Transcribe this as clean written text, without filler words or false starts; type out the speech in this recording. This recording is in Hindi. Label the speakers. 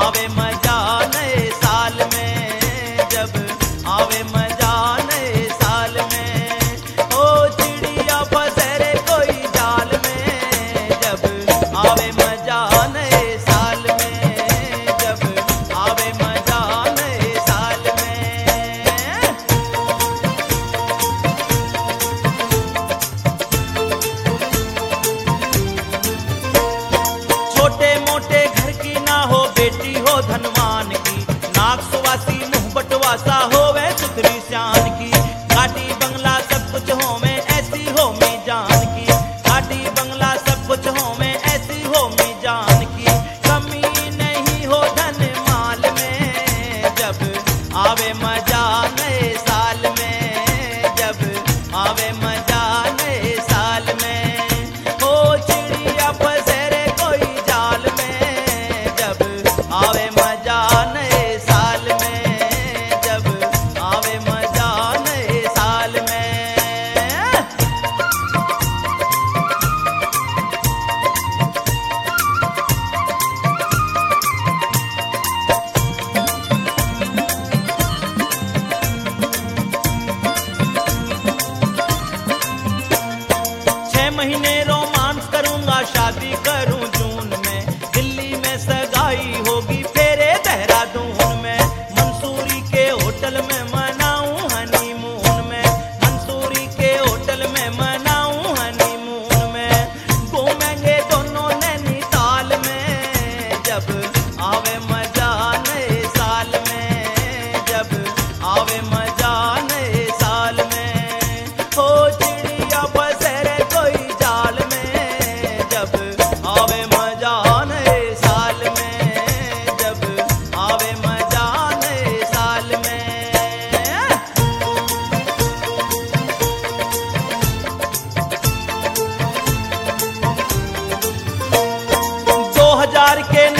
Speaker 1: आवे मजा नए साल में, जब आवे मजा नए साल में। ओ चिड़िया फंसे रे कोई जाल में, जब आवे मजा नए साल में, जब आवे मजा नए साल में। छोटे मोटे घर की ना हो बेटी हो धनवान की, नाक सुवासी मुंह बटवासा होवे सुथरी शान की। घाटी बंगला सब कुछ हो में ऐसी हो मी जान की, घाटी बंगला सब कुछ हो में ऐसी हो मी जान की। कमी नहीं हो धन माल में, जब आवे मजा नए साल में, जब आवे मजा नए साल में। ओ चिड़िया फंसे रे कोई जाल में, जब आवे मजा नए साल में, जब आवे मजा नए साल में। छह महीने रोमांस करूंगा, शादी करूं जून में, दिल्ली में सगाई होगी फेरे देहरादून में। मंसूरी के होटल में मनाऊं हनीमून में, मंसूरी के होटल में मनाऊं हनीमून में। घूमेंगे दोनों नैनीताल में, जब आवे मजा नए साल में, जब आवे मजा नए साल में। हो चिड़िया फंसे रे कोई जाल में, जब आवे मजा नए साल में, जब आवे मजा नए साल में। 2000 के